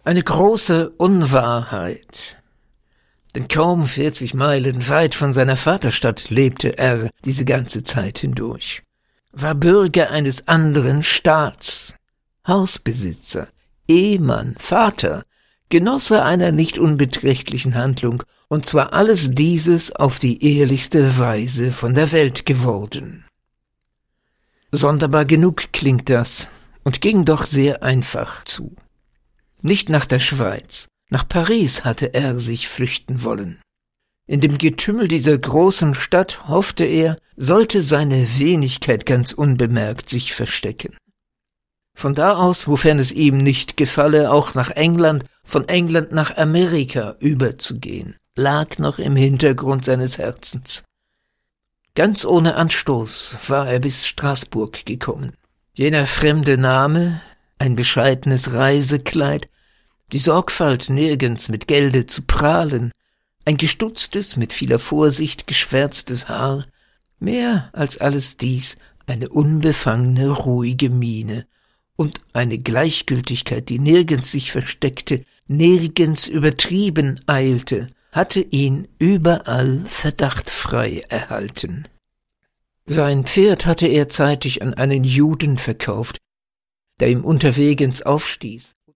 Eine große Unwahrheit. Denn kaum 40 Meilen weit von seiner Vaterstadt lebte er diese ganze Zeit hindurch, war Bürger eines anderen Staats, Hausbesitzer, Ehemann, Vater, Genosse einer nicht unbeträchtlichen Handlung, und zwar alles dieses auf die ehrlichste Weise von der Welt geworden. Sonderbar genug klingt das und ging doch sehr einfach zu. Nicht nach der Schweiz, nach Paris hatte er sich flüchten wollen. In dem Getümmel dieser großen Stadt, hoffte er, sollte seine Wenigkeit ganz unbemerkt sich verstecken. Von da aus, wofern es ihm nicht gefalle, auch nach England, von England nach Amerika überzugehen, lag noch im Hintergrund seines Herzens. Ganz ohne Anstoß war er bis Straßburg gekommen. Jener fremde Name, ein bescheidenes Reisekleid, die Sorgfalt, nirgends mit Gelde zu prahlen, ein gestutztes, mit vieler Vorsicht geschwärztes Haar, mehr als alles dies eine unbefangene, ruhige Miene und eine Gleichgültigkeit, die nirgends sich versteckte, nirgends übertrieben eilte, hatte ihn überall verdachtfrei erhalten. Sein Pferd hatte er zeitig an einen Juden verkauft, der ihm unterwegs aufstieß,